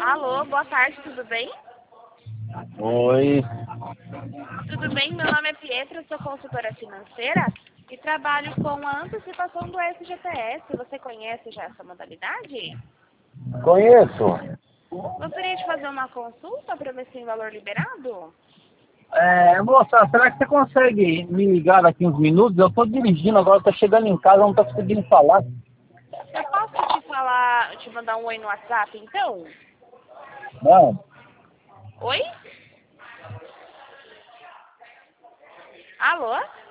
Alô, boa tarde, tudo bem? Oi. Tudo bem? Meu nome é Pietra, sou consultora financeira e trabalho com a antecipação do FGTS. Você conhece já essa modalidade? Conheço. Gostaria de fazer uma consulta para ver se tem valor liberado? Moça, será que você consegue me ligar daqui uns minutos? Eu estou dirigindo agora, estou chegando em casa, não estou conseguindo falar. Eu posso te mandar um oi no WhatsApp, então? Não. Oi? Alô?